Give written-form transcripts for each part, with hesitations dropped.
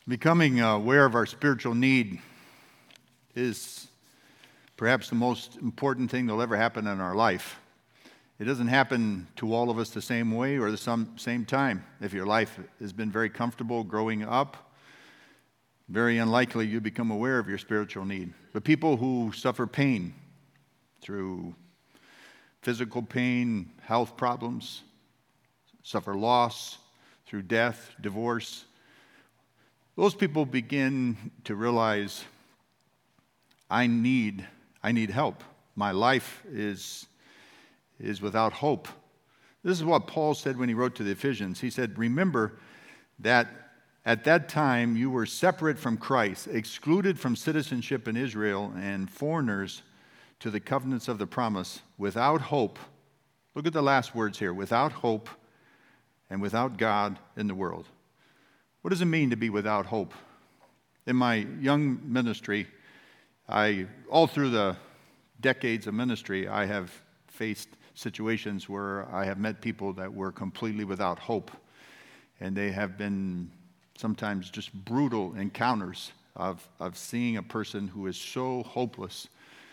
Becoming aware of our spiritual need is perhaps the most important thing that'll ever happen in our life. It doesn't happen to all of us the same way or the same time. If your life has been very comfortable growing up, very unlikely you become aware of your spiritual need. But people who suffer pain through physical pain, health problems, suffer loss through death, divorce, those people begin to realize, I need help. My life is without hope. This is what Paul said when he wrote to the Ephesians. He said, remember that at that time you were separate from Christ, excluded from citizenship in Israel, and foreigners to the covenants of the promise, without hope. Look at the last words here, without hope and without God in the world. What does it mean to be without hope? In my young ministry, all through the decades of ministry, I have faced situations where I have met people that were completely without hope. And they have been sometimes just brutal encounters of seeing a person who is so hopeless.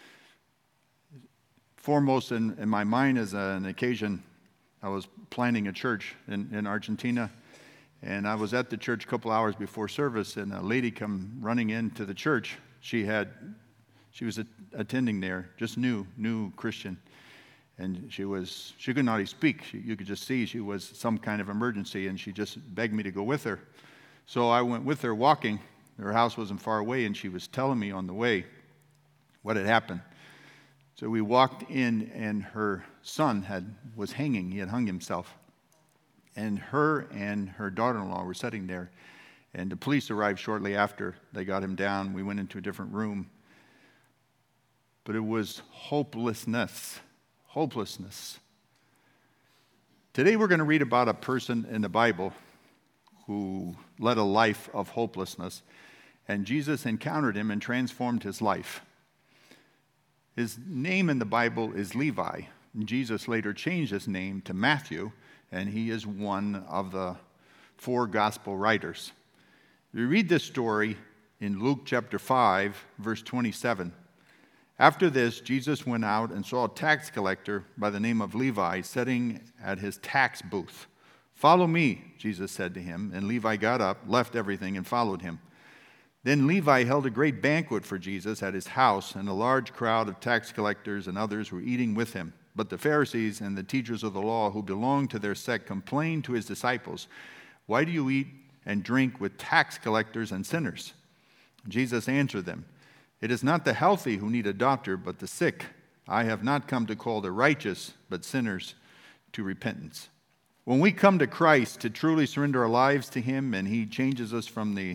Foremost in my mind is an occasion, I was planning a church in Argentina. And I was at the church a couple hours before service, and a lady come running into the church. She was attending there, just new Christian, and she could not even speak. You could just see she was some kind of emergency, and she just begged me to go with her. So I went with her walking. Her house wasn't far away, and she was telling me on the way what had happened. So we walked in, and her son was hanging. He had hung himself. And her daughter-in-law were sitting there. And the police arrived shortly after. They got him down. We went into a different room. But it was hopelessness. Hopelessness. Today we're going to read about a person in the Bible who led a life of hopelessness. And Jesus encountered him and transformed his life. His name in the Bible is Levi. And Jesus later changed his name to Matthew. And he is one of the 4 gospel writers. We read this story in Luke chapter 5, verse 27. After this, Jesus went out and saw a tax collector by the name of Levi sitting at his tax booth. "Follow me," Jesus said to him, and Levi got up, left everything, and followed him. Then Levi held a great banquet for Jesus at his house, and a large crowd of tax collectors and others were eating with him. But the Pharisees and the teachers of the law who belonged to their sect complained to his disciples, "Why do you eat and drink with tax collectors and sinners?" Jesus answered them, "It is not the healthy who need a doctor, but the sick. I have not come to call the righteous, but sinners to repentance." When we come to Christ to truly surrender our lives to him and he changes us from the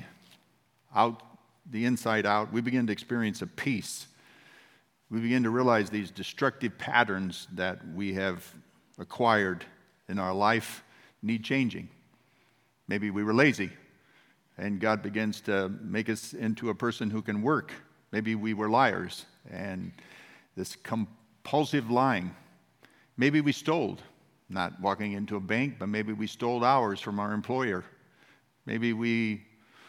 inside out, we begin to experience a peace. We begin to realize these destructive patterns that we have acquired in our life need changing. Maybe we were lazy, and God begins to make us into a person who can work. Maybe we were liars, and this compulsive lying. Maybe we stole, not walking into a bank, but maybe we stole hours from our employer. Maybe we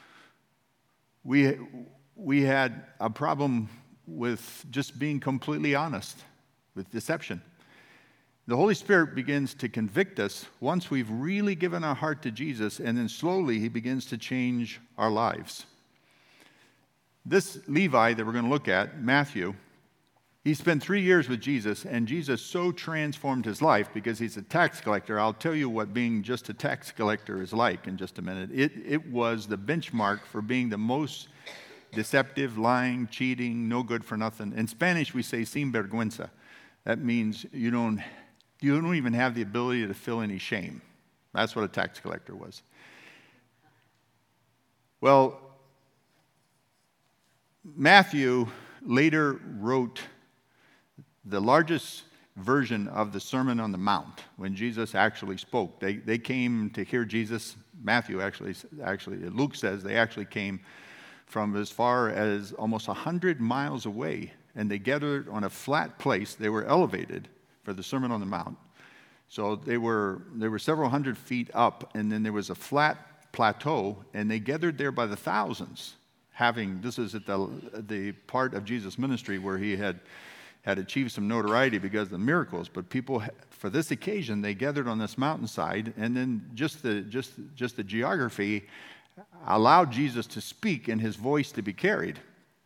had a problem with just being completely honest, with deception. The Holy Spirit begins to convict us once we've really given our heart to Jesus, and then slowly he begins to change our lives. This Levi that we're going to look at, Matthew, he spent 3 years with Jesus, and Jesus so transformed his life because he's a tax collector. I'll tell you what being just a tax collector is like in just a minute. It was the benchmark for being the most deceptive, lying, cheating, no good for nothing. In Spanish, we say sin vergüenza. That means you don't even have the ability to feel any shame. That's what a tax collector was. Well, Matthew later wrote the largest version of the Sermon on the Mount when Jesus actually spoke. They came to hear Jesus. Matthew actually, Luke says they actually came from as far as almost 100 miles away, and they gathered on a flat place. They were elevated for the Sermon on the Mount. So they were several hundred feet up, and then there was a flat plateau, and they gathered there by the thousands. This is at the part of Jesus' ministry where he had achieved some notoriety because of the miracles. But people, for this occasion, they gathered on this mountainside, and then just the geography allowed Jesus to speak and his voice to be carried.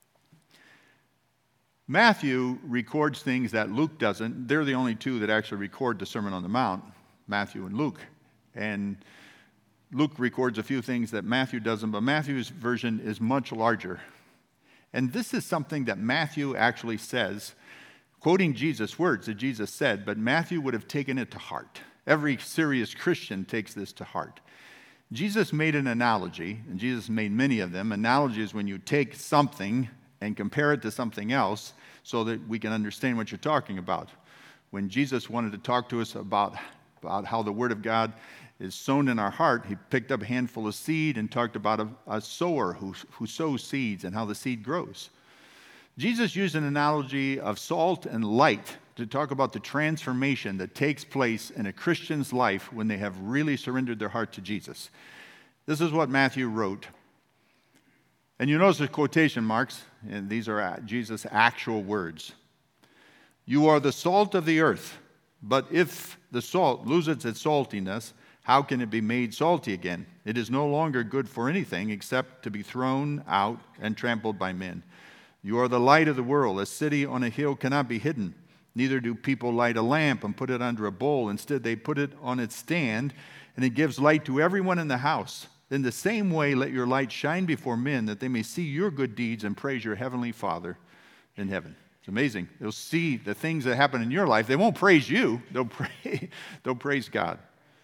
Matthew records things that Luke doesn't. They're the only two that actually record the Sermon on the Mount, Matthew and Luke. And Luke records a few things that Matthew doesn't, but Matthew's version is much larger. And this is something that Matthew actually says, quoting Jesus' words that Jesus said, but Matthew would have taken it to heart. Every serious Christian takes this to heart. Jesus made an analogy, and Jesus made many of them. Analogy is when you take something and compare it to something else so that we can understand what you're talking about. When Jesus wanted to talk to us about how the Word of God is sown in our heart, he picked up a handful of seed and talked about a sower who sows seeds and how the seed grows. Jesus used an analogy of salt and light to talk about the transformation that takes place in a Christian's life when they have really surrendered their heart to Jesus. This is what Matthew wrote. And you notice the quotation marks, and these are Jesus' actual words. You are the salt of the earth, but if the salt loses its saltiness, how can it be made salty again? It is no longer good for anything except to be thrown out and trampled by men. You are the light of the world. A city on a hill cannot be hidden. Neither do people light a lamp and put it under a bowl. Instead, they put it on its stand, and it gives light to everyone in the house. In the same way, let your light shine before men, that they may see your good deeds and praise your heavenly Father in heaven. It's amazing. They'll see the things that happen in your life. They won't praise you. They'll praise God.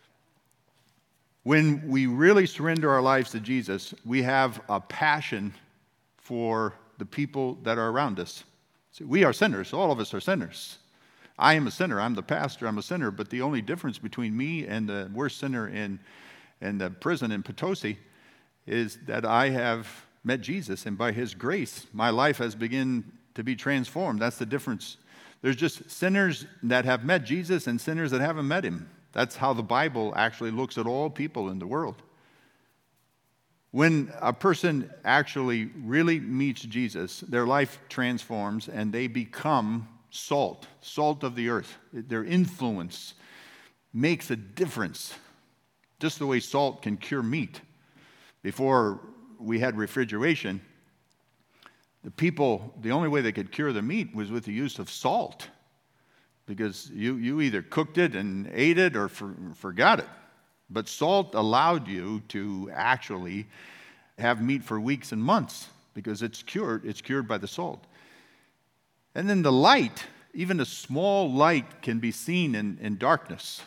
When we really surrender our lives to Jesus, we have a passion for the people that are around us. See, we are sinners. All of us are sinners. I am a sinner. I'm the pastor. I'm a sinner. But the only difference between me and the worst sinner in the prison in Potosi is that I have met Jesus, and by his grace, my life has begun to be transformed. That's the difference. There's just sinners that have met Jesus and sinners that haven't met him. That's how the Bible actually looks at all people in the world. When a person actually really meets Jesus, their life transforms and they become salt of the earth. Their influence makes a difference. Just the way salt can cure meat. Before we had refrigeration, the only way they could cure the meat was with the use of salt. Because you either cooked it and ate it or forgot it. But salt allowed you to actually have meat for weeks and months because it's cured by the salt. And then the light, even a small light can be seen in darkness.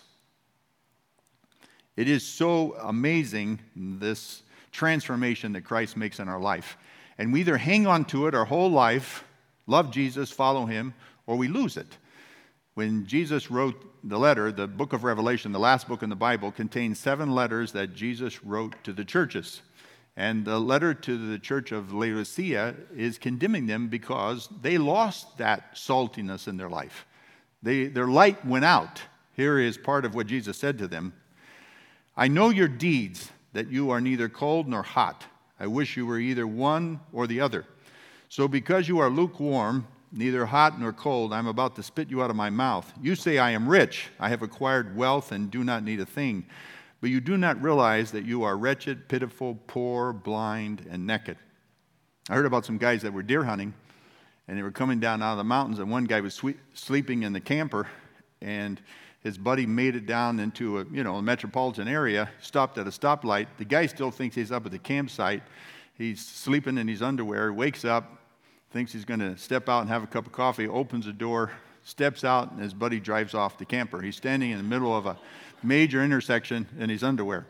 It is so amazing, this transformation that Christ makes in our life. And we either hang on to it our whole life, love Jesus, follow him, or we lose it. When Jesus wrote the letter, the book of Revelation, the last book in the Bible, contains 7 letters that Jesus wrote to the churches. And the letter to the church of Laodicea is condemning them because they lost that saltiness in their life. Their light went out. Here is part of what Jesus said to them. I know your deeds, that you are neither cold nor hot. I wish you were either one or the other. So because you are lukewarm, neither hot nor cold, I'm about to spit you out of my mouth. You say, I am rich, I have acquired wealth and do not need a thing. But you do not realize that you are wretched, pitiful, poor, blind, and naked. I heard about some guys that were deer hunting, and they were coming down out of the mountains, and one guy was sleeping in the camper, and his buddy made it down into a metropolitan area, stopped at a stoplight. The guy still thinks he's up at the campsite. He's sleeping in his underwear, wakes up, thinks he's going to step out and have a cup of coffee, opens the door, steps out, and his buddy drives off the camper. He's standing in the middle of a major intersection in his underwear.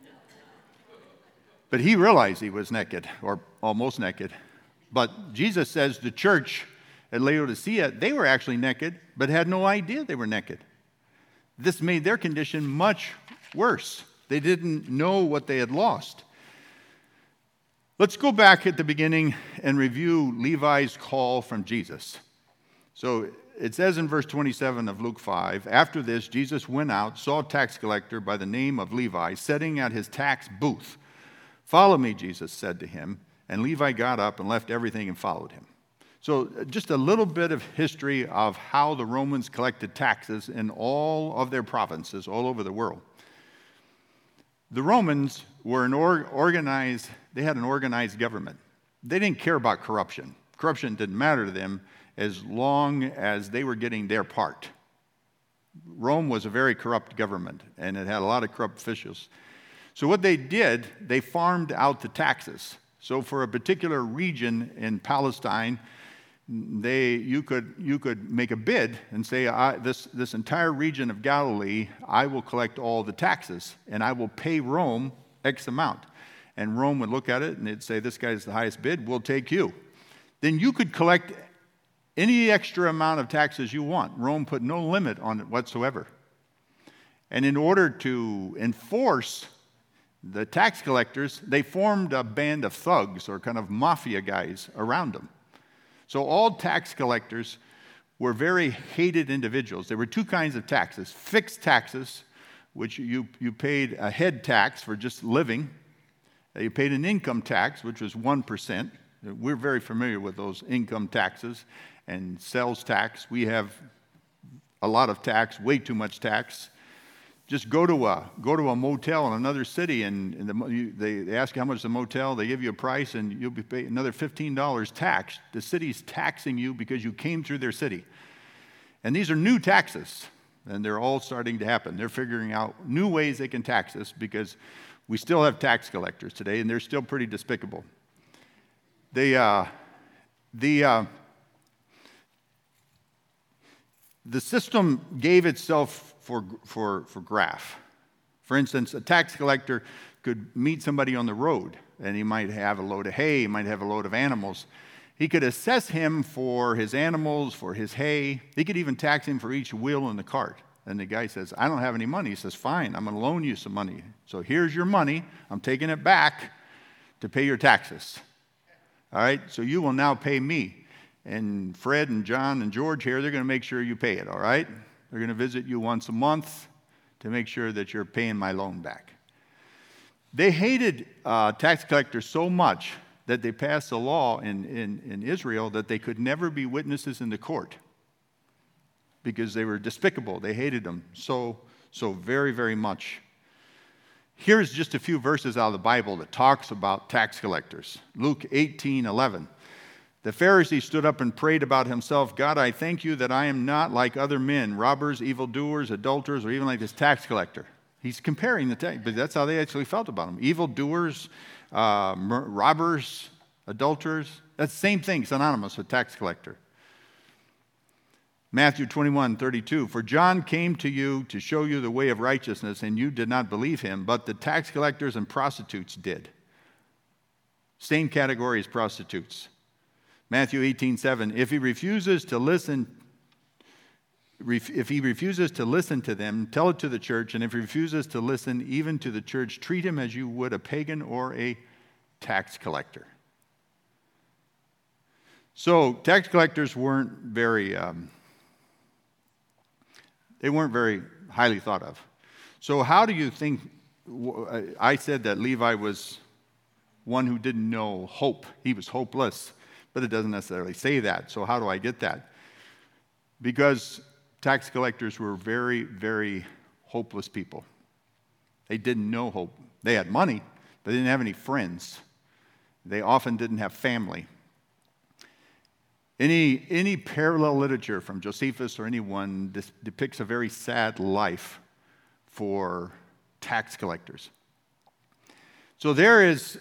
But he realized he was naked, or almost naked. But Jesus says the church at Laodicea, they were actually naked, but had no idea they were naked. This made their condition much worse. They didn't know what they had lost. Let's go back at the beginning and review Levi's call from Jesus. So it says in verse 27 of Luke 5, after this, Jesus went out, saw a tax collector by the name of Levi sitting at his tax booth. "Follow me," Jesus said to him. And Levi got up and left everything and followed him. So just a little bit of history of how the Romans collected taxes in all of their provinces all over the world. The Romans were they had an organized government. They didn't care about corruption. Corruption didn't matter to them as long as they were getting their part. Rome was a very corrupt government, and it had a lot of corrupt officials. So what they did, they farmed out the taxes. So for a particular region in Palestine, you could make a bid and say, this entire region of Galilee, I will collect all the taxes, and I will pay Rome X amount. And Rome would look at it, and they'd say, this guy's the highest bid, we'll take you. Then you could collect any extra amount of taxes you want. Rome put no limit on it whatsoever. And in order to enforce the tax collectors, they formed a band of thugs or kind of mafia guys around them. So all tax collectors were very hated individuals. There were two kinds of taxes: fixed taxes, which you paid a head tax for just living. You paid an income tax, which was 1%. We're very familiar with those income taxes and sales tax. We have a lot of tax, way too much tax. Just go to a motel in another city, and they ask you how much the motel. They give you a price, and you'll be paying another $15 tax. The city's taxing you because you came through their city. And these are new taxes, and they're all starting to happen. They're figuring out new ways they can tax us because we still have tax collectors today, and they're still pretty despicable. The system gave itself for graft. For instance, a tax collector could meet somebody on the road, and he might have a load of hay, he might have a load of animals. He could assess him for his animals, for his hay. He could even tax him for each wheel in the cart. And the guy says, I don't have any money. He says, fine, I'm going to loan you some money. So here's your money. I'm taking it back to pay your taxes. All right, so you will now pay me. And Fred and John and George here, they're going to make sure you pay it, all right? They're going to visit you once a month to make sure that you're paying my loan back. They hated tax collectors so much that they passed a law in Israel that they could never be witnesses in the court because they were despicable. They hated them so very, very much. Here's just a few verses out of the Bible that talks about tax collectors. Luke 18:11. The Pharisee stood up and prayed about himself, God, I thank you that I am not like other men, robbers, evildoers, adulterers, or even like this tax collector. He's comparing the tax, but that's how they actually felt about him. Evildoers, robbers, adulterers. That's the same thing, synonymous with tax collector. Matthew 21:32. For John came to you to show you the way of righteousness, and you did not believe him, but the tax collectors and prostitutes did. Same category as prostitutes. Matthew 18:7, if he refuses to listen to them, tell it to the church, and if he refuses to listen even to the church, treat him as you would a pagan or a tax collector. So tax collectors weren't very highly thought of. So how do you think, I said that Levi was one who didn't know hope. He was hopeless. But it doesn't necessarily say that. So how do I get that? Because tax collectors were very, very hopeless people. They didn't know hope. They had money, but they didn't have any friends. They often didn't have family. Any parallel literature from Josephus or anyone depicts a very sad life for tax collectors. So there is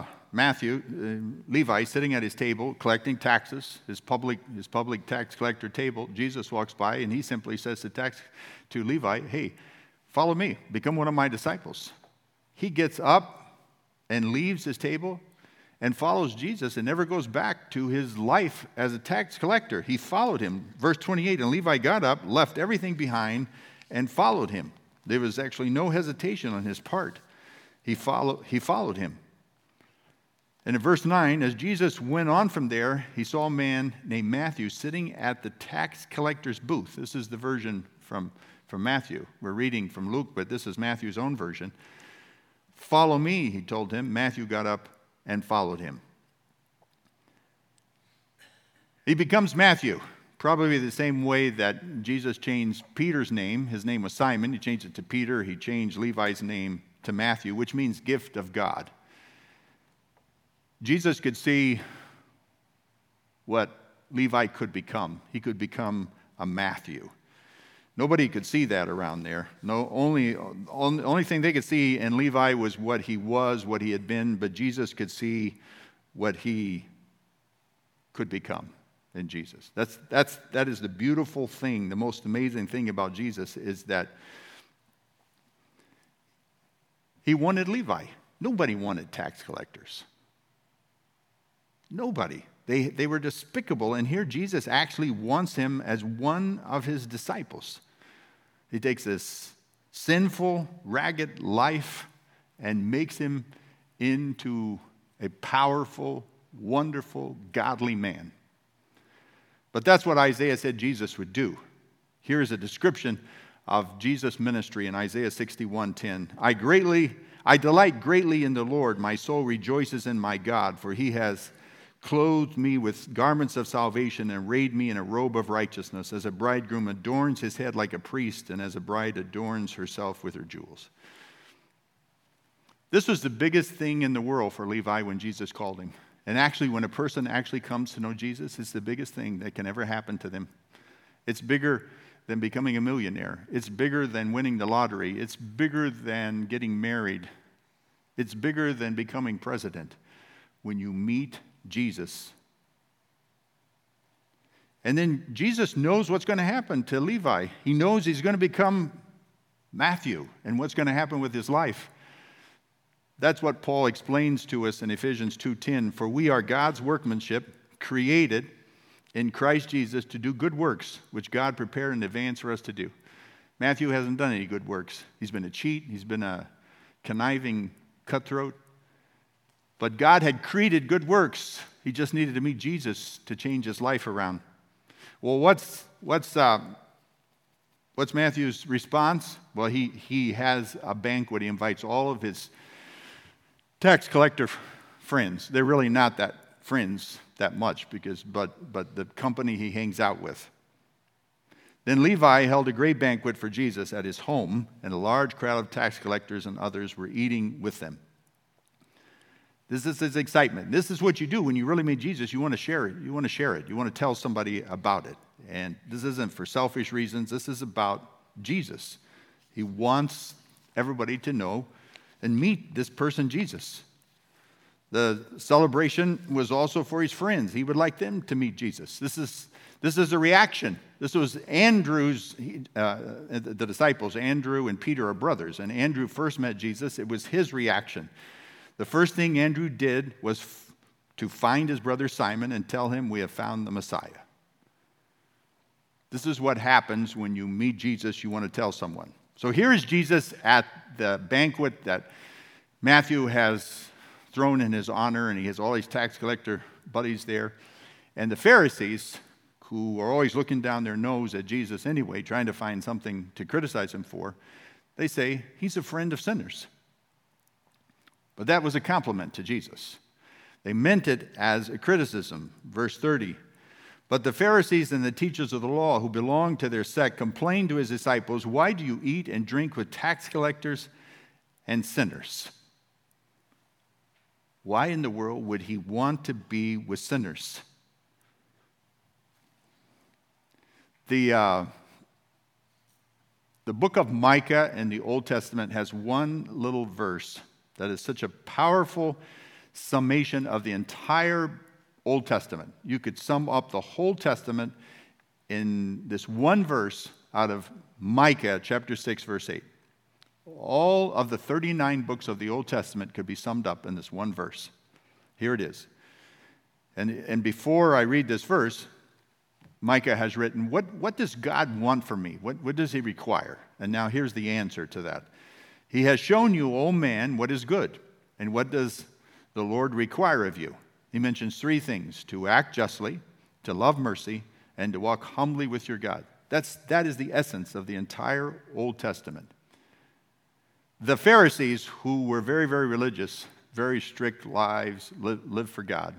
Levi sitting at his table collecting taxes, his public tax collector table. Jesus walks by and he simply says to Levi, hey, follow me, become one of my disciples. He gets up and leaves his table and follows Jesus and never goes back to his life as a tax collector. He followed him. Verse 28, and Levi got up, left everything behind, and followed him. There was actually no hesitation on his part. He followed him. And in verse 9, as Jesus went on from there, he saw a man named Matthew sitting at the tax collector's booth. This is the version from Matthew. We're reading from Luke, but this is Matthew's own version. Follow me, he told him. Matthew got up and followed him. He becomes Matthew, probably the same way that Jesus changed Peter's name. His name was Simon. He changed it to Peter. He changed Levi's name to Matthew, which means gift of God. Jesus could see what Levi could become. He could become a Matthew. Nobody could see that around there. Only thing they could see in Levi was what he was, what he had been, but Jesus could see what he could become in Jesus. That is the beautiful thing, the most amazing thing about Jesus is that he wanted Levi. Nobody wanted tax collectors. Nobody. They were despicable, and here Jesus actually wants him as one of his disciples. He takes this sinful, ragged life and makes him into a powerful, wonderful, godly man. But that's what Isaiah said Jesus would do. Here is a description of Jesus' ministry in Isaiah 61:10. I delight greatly in the Lord. My soul rejoices in my God, for he has clothed me with garments of salvation and arrayed me in a robe of righteousness, as a bridegroom adorns his head like a priest, and as a bride adorns herself with her jewels. This was the biggest thing in the world for Levi when Jesus called him. And actually, when a person actually comes to know Jesus, it's the biggest thing that can ever happen to them. It's bigger than becoming a millionaire. It's bigger than winning the lottery. It's bigger than getting married. It's bigger than becoming president. When you meet Jesus. And then Jesus knows what's going to happen to Levi. He knows he's going to become Matthew and what's going to happen with his life. That's what Paul explains to us in Ephesians 2:10. For we are God's workmanship, created in Christ Jesus to do good works, which God prepared in advance for us to do. Matthew hasn't done any good works. He's been a cheat. He's been a conniving cutthroat. But God had created good works. He just needed to meet Jesus to change his life around. Well, what's Matthew's response? Well, he has a banquet. He invites all of his tax collector friends. They're really not that friends that much, but the company he hangs out with. Then Levi held a great banquet for Jesus at his home, and a large crowd of tax collectors and others were eating with them. This is his excitement. This is what you do when you really meet Jesus. You want to share it. You want to share it. You want to tell somebody about it. And this isn't for selfish reasons. This is about Jesus. He wants everybody to know and meet this person, Jesus. The celebration was also for his friends. He would like them to meet Jesus. This is a reaction. This was Andrew's, the disciples. Andrew and Peter are brothers. And Andrew first met Jesus. It was his reaction. The first thing Andrew did was to find his brother Simon and tell him, we have found the Messiah. This is what happens when you meet Jesus. You want to tell someone. So here is Jesus at the banquet that Matthew has thrown in his honor, and he has all these tax collector buddies there. And the Pharisees, who are always looking down their nose at Jesus anyway, trying to find something to criticize him for, they say, he's a friend of sinners. But that was a compliment to Jesus. They meant it as a criticism. Verse 30. But the Pharisees and the teachers of the law who belonged to their sect complained to his disciples, why do you eat and drink with tax collectors and sinners? Why in the world would he want to be with sinners? The book of Micah in the Old Testament has one little verse that is such a powerful summation of the entire Old Testament. You could sum up the whole Testament in this one verse out of Micah chapter 6, verse 8. All of the 39 books of the Old Testament could be summed up in this one verse. Here it is. And before I read this verse, Micah has written, what does God want from me? What does he require? And now here's the answer to that. He has shown you, O man, what is good. And what does the Lord require of you? He mentions three things: to act justly, to love mercy, and to walk humbly with your God. That is the essence of the entire Old Testament. The Pharisees, who were very, very religious, very strict lives, lived for God,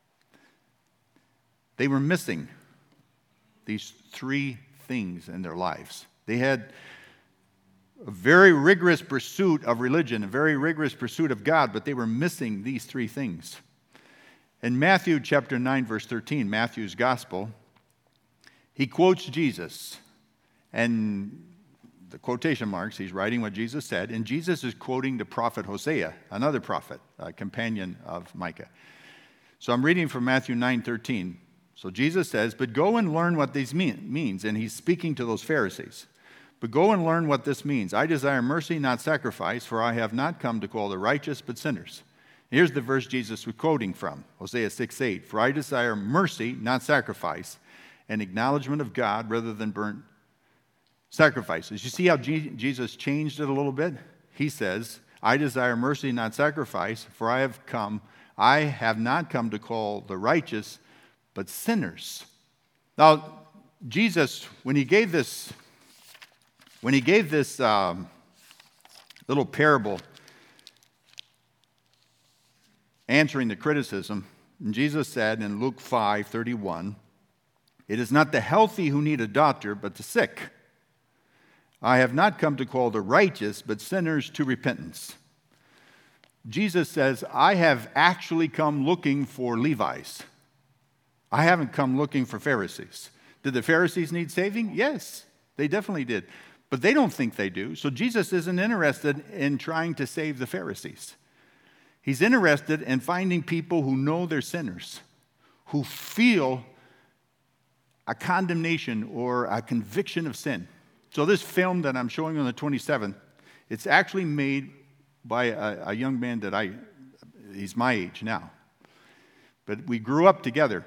they were missing these three things in their lives. They had a very rigorous pursuit of religion, a very rigorous pursuit of God, but they were missing these three things. In Matthew chapter 9, verse 13, Matthew's gospel, he quotes Jesus, and the quotation marks, he's writing what Jesus said, and Jesus is quoting the prophet Hosea, another prophet, a companion of Micah. So I'm reading from Matthew 9:13. So Jesus says, "But go and learn what this means," and he's speaking to those Pharisees. "But go and learn what this means. I desire mercy, not sacrifice, for I have not come to call the righteous, but sinners." Here's the verse Jesus was quoting from, Hosea 6:8. "For I desire mercy, not sacrifice, and acknowledgement of God rather than burnt sacrifices." You see how Jesus changed it a little bit? He says, "I desire mercy, not sacrifice, for I have not come to call the righteous, but sinners." Now, Jesus, when he gave this little parable answering the criticism, and Jesus said in Luke 5:31, "It is not the healthy who need a doctor, but the sick. I have not come to call the righteous, but sinners to repentance." Jesus says, I have actually come looking for Levites. I haven't come looking for Pharisees. Did the Pharisees need saving? Yes, they definitely did. But they don't think they do. So Jesus isn't interested in trying to save the Pharisees. He's interested in finding people who know they're sinners, who feel a condemnation or a conviction of sin. So this film that I'm showing on the 27th, it's actually made by a young man he's my age now. But we grew up together.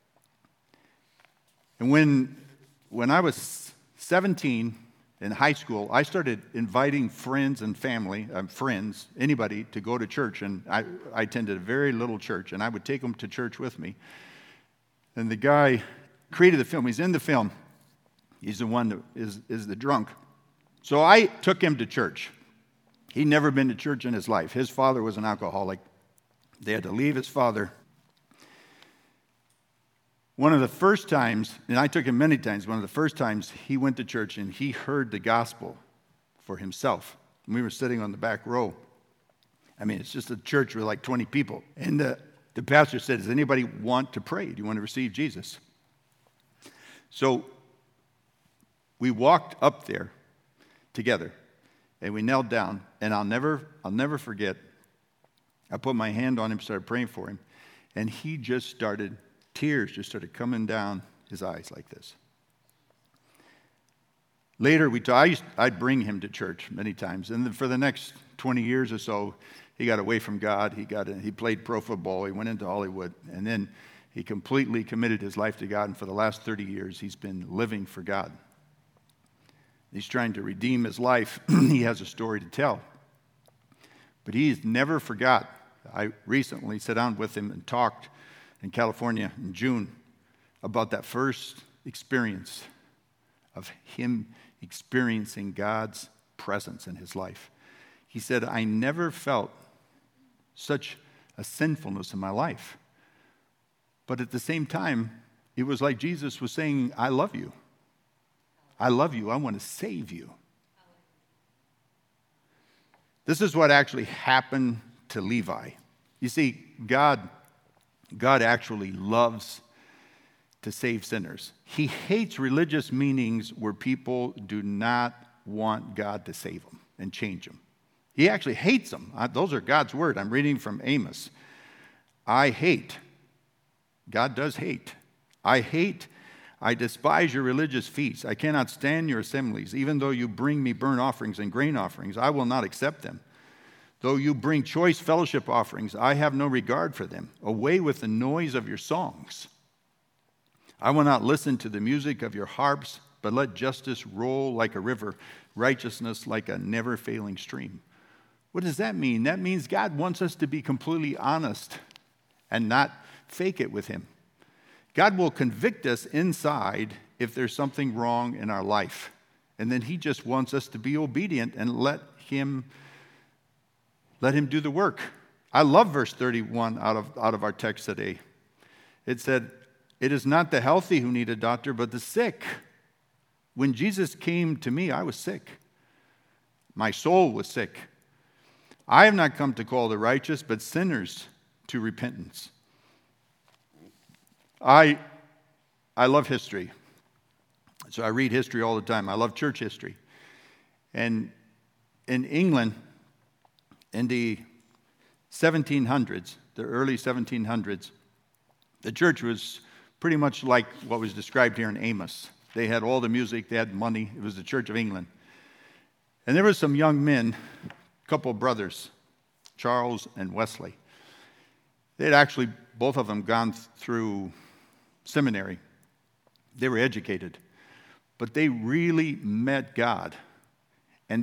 And when I was 17 in high school, I started inviting friends and family, anybody, to go to church. And I attended a very little church, and I would take them to church with me. And the guy created the film. He's in the film. He's the one that is the drunk. So I took him to church. He'd never been to church in his life. His father was an alcoholic. They had to leave his father. One of the first times, and I took him many times, one of the first times he went to church and he heard the gospel for himself. And we were sitting on the back row. I mean, it's just a church with like 20 people. And the pastor said, "Does anybody want to pray? Do you want to receive Jesus?" So we walked up there together, and we knelt down, and I'll never forget, I put my hand on him, started praying for him, and tears just started coming down his eyes like this. Later, I'd bring him to church many times, and for the next 20 years or so, he got away from God. He played pro football. He went into Hollywood, and then he completely committed his life to God, and for the last 30 years, he's been living for God. He's trying to redeem his life. He has a story to tell. But he's never forgot. I recently sat down with him and talked in California in June about that first experience of him experiencing God's presence in his life. He said, "I never felt such a sinfulness in my life. But at the same time, it was like Jesus was saying, I love you. I love you. I want to save you." This is what actually happened to Levi. You see, God actually loves to save sinners. He hates religious meanings where people do not want God to save them and change them. He actually hates them. Those are God's word. I'm reading from Amos. I hate. God does hate. I despise your religious feasts. I cannot stand your assemblies. Even though you bring me burnt offerings and grain offerings, I will not accept them. Though you bring choice fellowship offerings, I have no regard for them. Away with the noise of your songs. I will not listen to the music of your harps, but let justice roll like a river, righteousness like a never-failing stream. What does that mean? That means God wants us to be completely honest and not fake it with him. God will convict us inside if there's something wrong in our life. And then he just wants us to be obedient and let him Let him do the work. I love verse 31 out of our text today. It said, "It is not the healthy who need a doctor, but the sick. When Jesus came to me, I was sick. My soul was sick. I have not come to call the righteous, but sinners to repentance." I love history. So I read history all the time. I love church history. And in England, in the 1700s, the early 1700s, the church was pretty much like what was described here in Amos. They had all the music, they had money. It was the Church of England. And there were some young men, a couple of brothers, Charles and Wesley. They had actually, both of them, gone through seminary. They were educated. But they really met God. And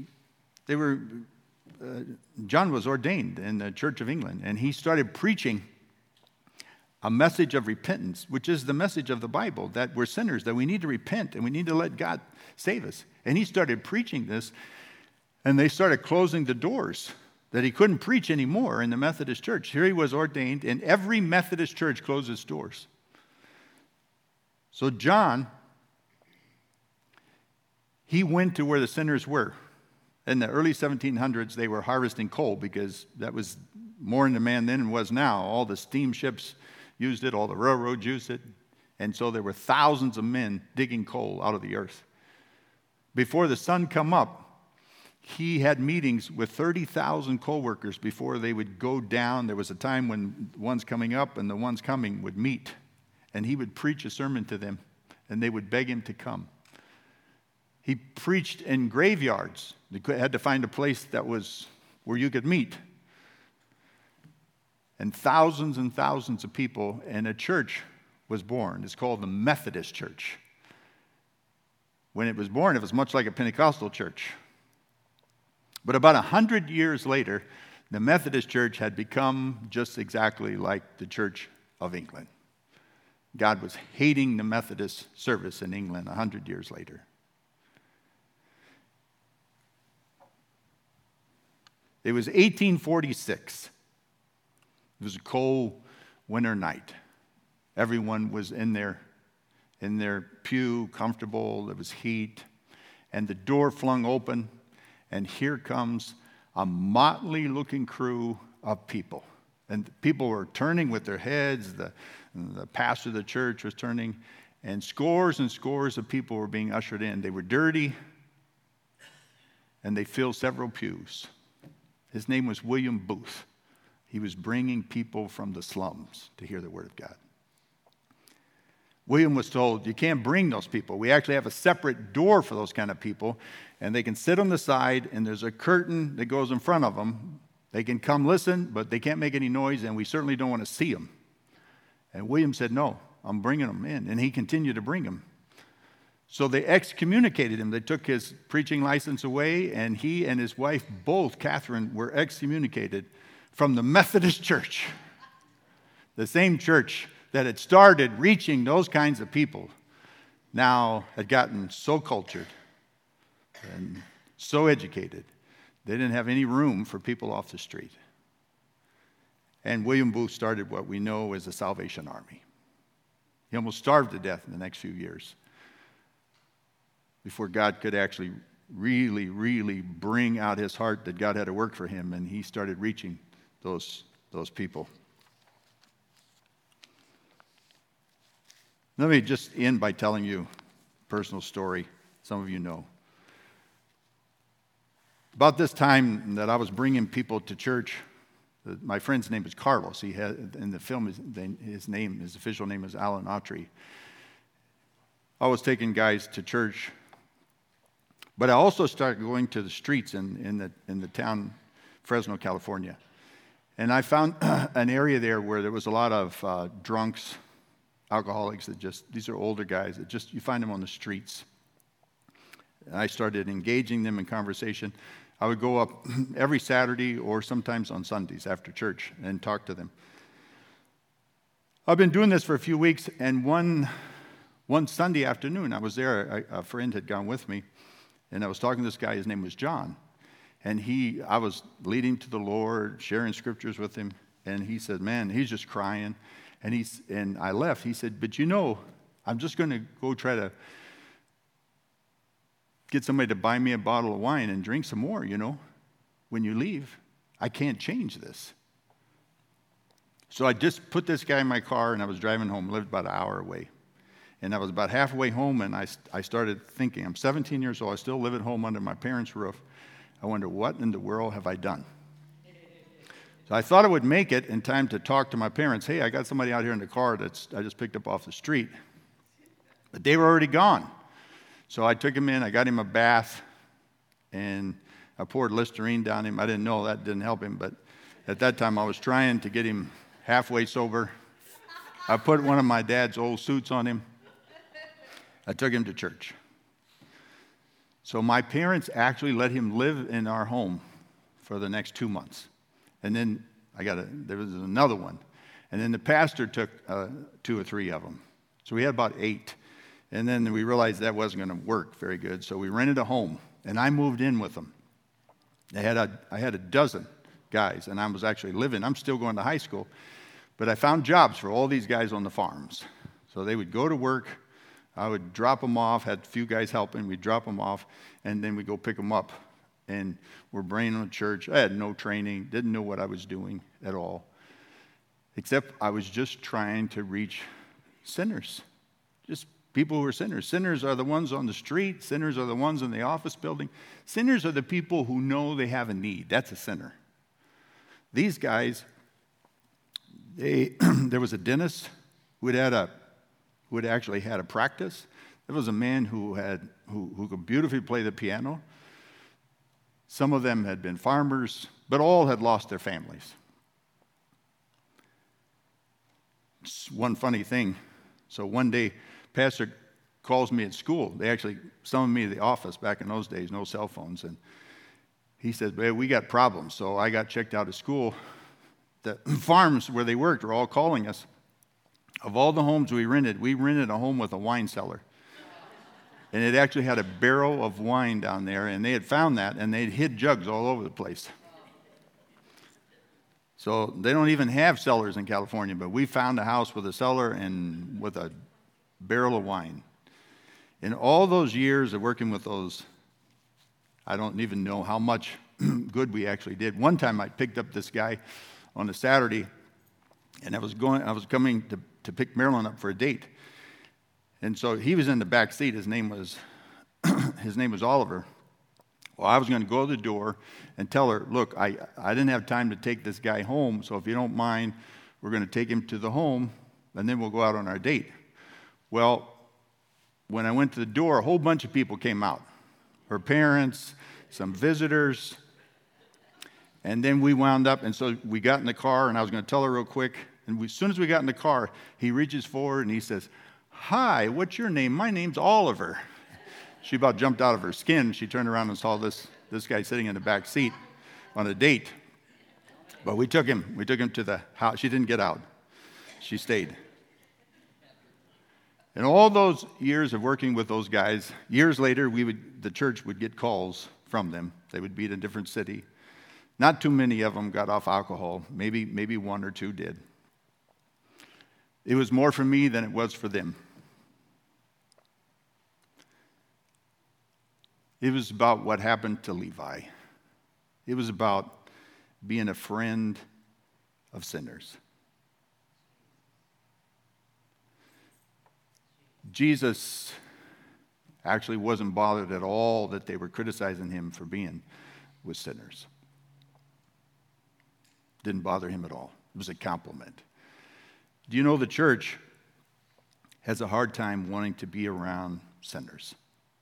John was ordained in the Church of England, and he started preaching a message of repentance, which is the message of the Bible, that we're sinners, that we need to repent, and we need to let God save us. And he started preaching this, and they started closing the doors, that he couldn't preach anymore in the Methodist Church. Here he was ordained, and every Methodist church closed its doors. So John, he went to where the sinners were. In the early 1700s, they were harvesting coal because that was more in demand then than it was now. All the steamships used it, all the railroads used it. And so there were thousands of men digging coal out of the earth. Before the sun come up, he had meetings with 30,000 coal workers before they would go down. There was a time when the ones coming up and the ones coming would meet. And he would preach a sermon to them, and they would beg him to come. He preached in graveyards. They had to find a place that was where you could meet. And thousands of people, and a church was born. It's called the Methodist Church. When it was born, it was much like a Pentecostal church. But about 100 years later, the Methodist Church had become just exactly like the Church of England. God was hating the Methodist service in England 100 years later. It was 1846. It was a cold winter night. Everyone was in their pew, comfortable. There was heat. And the door flung open, and here comes a motley-looking crew of people. And people were turning with their heads. The pastor of the church was turning. And scores of people were being ushered in. They were dirty, and they filled several pews. His name was William Booth. He was bringing people from the slums to hear the Word of God. William was told, you can't bring those people. We actually have a separate door for those kind of people, and they can sit on the side, and there's a curtain that goes in front of them. They can come listen, but they can't make any noise, and we certainly don't want to see them. And William said, no, I'm bringing them in, and he continued to bring them. So they excommunicated him. They took his preaching license away, and he and his wife, both, Catherine, were excommunicated from the Methodist Church. The same church that had started reaching those kinds of people now had gotten so cultured and so educated, they didn't have any room for people off the street. And William Booth started what we know as the Salvation Army. He almost starved to death in the next few years before God could actually really bring out his heart that God had to work for him, and he started reaching those people. Let me just end by telling you a personal story some of you know. About this time that I was bringing people to church, my friend's name is Carlos. He had, in the film, his official name is Alan Autry. I was taking guys to church, but I also started going to the streets in the town, Fresno, California. And I found an area there where there was a lot of drunks, alcoholics these are older guys that you find them on the streets. And I started engaging them in conversation. I would go up every Saturday or sometimes on Sundays after church and talk to them. I've been doing this for a few weeks, and one Sunday afternoon I was there. A friend had gone with me, and I was talking to this guy. His name was John. And I was leading to the Lord, sharing scriptures with him. And he said, man, he's just crying. And I left. He said, but I'm just going to go try to get somebody to buy me a bottle of wine and drink some more, when you leave. I can't change this. So I just put this guy in my car, and I was driving home, lived about an hour away. And I was about halfway home, and I started thinking, I'm 17 years old, I still live at home under my parents' roof. I wonder, what in the world have I done? So I thought I would make it in time to talk to my parents. Hey, I got somebody out here in the car I just picked up off the street. But they were already gone. So I took him in, I got him a bath, and I poured Listerine down him. I didn't know that didn't help him, but at that time I was trying to get him halfway sober. I put one of my dad's old suits on him. I took him to church. So my parents actually let him live in our home for the next 2 months. And then there was another one. And then the pastor took 2 or 3 of them. So we had about 8. And then we realized that wasn't going to work very good. So we rented a home, and I moved in with them. I had a dozen guys, and I was actually I'm still going to high school, but I found jobs for all these guys on the farms. So they would go to work, I would drop them off, had a few guys helping, we'd drop them off, and then we'd go pick them up. And we're bringing them to church. I had no training, didn't know what I was doing at all, except I was just trying to reach sinners, just people who are sinners. Sinners are the ones on the street. Sinners are the ones in the office building. Sinners are the people who know they have a need. That's a sinner. These guys, there was a dentist who had actually had a practice. There was a man who could beautifully play the piano. Some of them had been farmers, but all had lost their families. One funny thing. So one day, pastor calls me at school. They actually summoned me to the office back in those days, no cell phones. And he said, "Babe, we got problems." So I got checked out of school. The farms where they worked were all calling us. Of all the homes we rented a home with a wine cellar. And it actually had a barrel of wine down there, and they had found that, and they'd hid jugs all over the place. So they don't even have cellars in California, but we found a house with a cellar and with a barrel of wine. In all those years of working with those, I don't even know how much good we actually did. One time I picked up this guy on a Saturday, and I was coming to pick Marilyn up for a date. And so he was in the back seat. His name was Oliver. Well, I was going to go to the door and tell her, look, I didn't have time to take this guy home, so if you don't mind, we're going to take him to the home, and then we'll go out on our date. Well, when I went to the door, a whole bunch of people came out. Her parents, some visitors, and then we wound up, and so we got in the car, and I was going to tell her real quick, and as soon as we got in the car, he reaches forward and he says, "Hi, what's your name?" "My name's Oliver." She about jumped out of her skin. She turned around and saw this guy sitting in the back seat on a date. But we took him to the house. She didn't get out. She stayed. And all those years of working with those guys, years later, the church would get calls from them. They would be in a different city. Not too many of them got off alcohol. Maybe 1 or 2 did. It was more for me than it was for them. It was about what happened to Levi. It was about being a friend of sinners. Jesus actually wasn't bothered at all that they were criticizing him for being with sinners. Didn't bother him at all. It was a compliment. Do you know the church has a hard time wanting to be around sinners?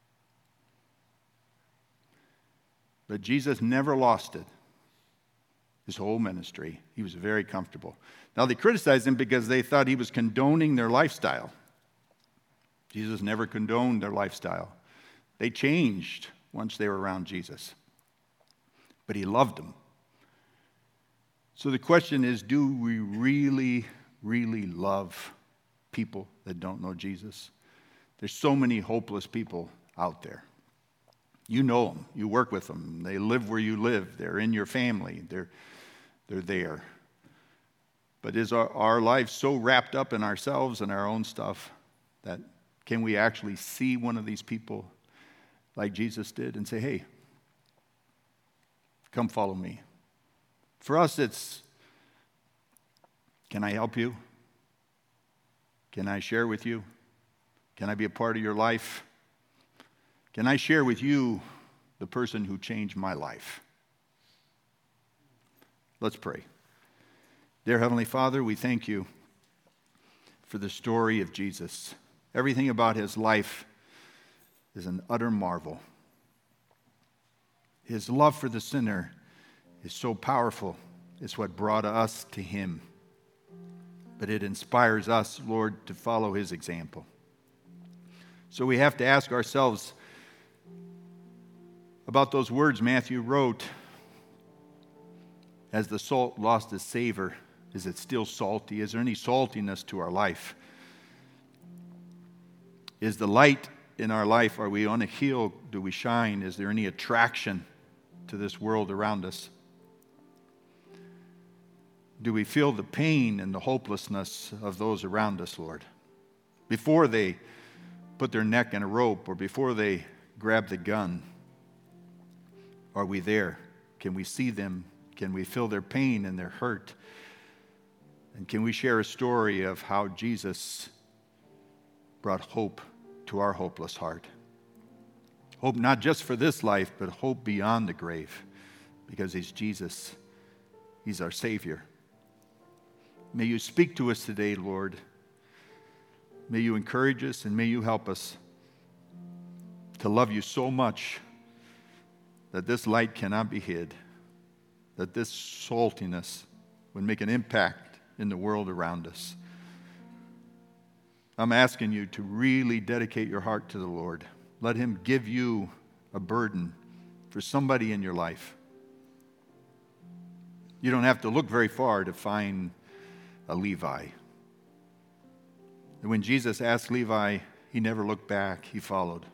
But Jesus never lost it. His whole ministry, he was very comfortable. Now they criticized him because they thought he was condoning their lifestyle. Jesus never condoned their lifestyle. They changed once they were around Jesus. But he loved them. So the question is, do we really, really love people that don't know Jesus? There's so many hopeless people out there. You know them. You work with them. They live where you live. They're in your family. They're there. But is our life so wrapped up in ourselves and our own stuff that can we actually see one of these people like Jesus did and say, hey, come follow me? For us, it's, can I help you? Can I share with you? Can I be a part of your life? Can I share with you the person who changed my life? Let's pray. Dear Heavenly Father, we thank you for the story of Jesus. Everything about his life is an utter marvel. His love for the sinner is so powerful. It's what brought us to him. But it inspires us, Lord, to follow his example. So we have to ask ourselves about those words Matthew wrote, as the salt lost its savor, is it still salty? Is there any saltiness to our life? Is the light in our life, are we on a hill? Do we shine? Is there any attraction to this world around us? Do we feel the pain and the hopelessness of those around us, Lord? Before they put their neck in a rope or before they grab the gun, are we there? Can we see them? Can we feel their pain and their hurt? And can we share a story of how Jesus brought hope to our hopeless heart? Hope not just for this life, but hope beyond the grave, because he's Jesus. He's our Savior. May you speak to us today, Lord. May you encourage us and may you help us to love you so much that this light cannot be hid, that this saltiness would make an impact in the world around us. I'm asking you to really dedicate your heart to the Lord. Let him give you a burden for somebody in your life. You don't have to look very far to find a Levi. And when Jesus asked Levi, he never looked back, he followed.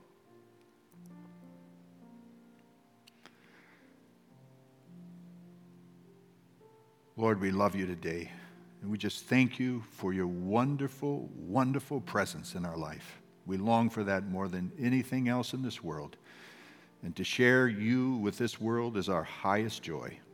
Lord, we love you today. And we just thank you for your wonderful, wonderful presence in our life. We long for that more than anything else in this world. And to share you with this world is our highest joy.